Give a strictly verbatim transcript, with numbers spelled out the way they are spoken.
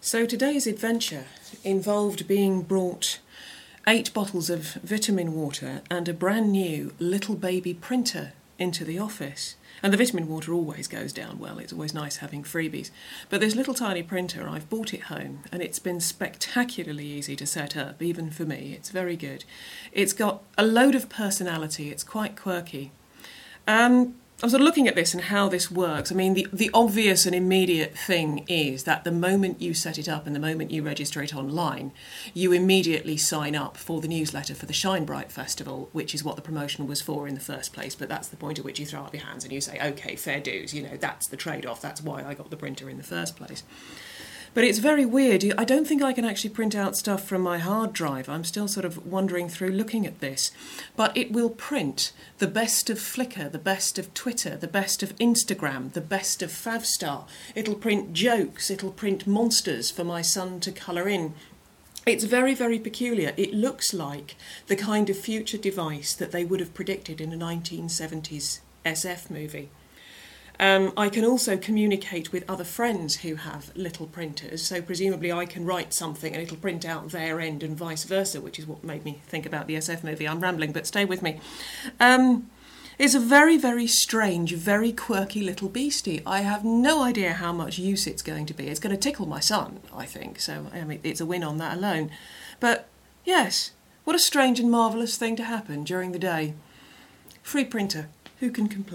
So today's adventure involved being brought eight bottles of vitamin water and a brand new little baby printer into the office. And the vitamin water always goes down well, it's always nice having freebies. But this little tiny printer, I've brought it home and it's been spectacularly easy to set up, even for me. It's very good. It's got a load of personality, it's quite quirky. Um, I'm sort of looking at this and how this works. I mean, the, the obvious and immediate thing is that the moment you set it up and the moment you register it online, you immediately sign up for the newsletter for the Shine Bright Festival, which is what the promotion was for in the first place. But that's the point at which you throw up your hands and you say, OK, fair dues, you know, that's the trade-off. That's why I got the printer in the first place. But it's very weird. I don't think I can actually print out stuff from my hard drive. I'm still sort of wandering through looking at this. But it will print the best of Flickr, the best of Twitter, the best of Instagram, the best of Favstar. It'll print jokes, it'll print monsters for my son to colour in. It's very, very peculiar. It looks like the kind of future device that they would have predicted in a nineteen seventies S F movie. Um, I can also communicate with other friends who have little printers, so presumably I can write something and it'll print out their end and vice versa, which is what made me think about the S F movie. I'm rambling, but stay with me. Um, it's a very, very strange, very quirky little beastie. I have no idea how much use it's going to be. It's going to tickle my son, I think, so I mean, it's a win on that alone. But yes, what a strange and marvellous thing to happen during the day. Free printer, who can complain?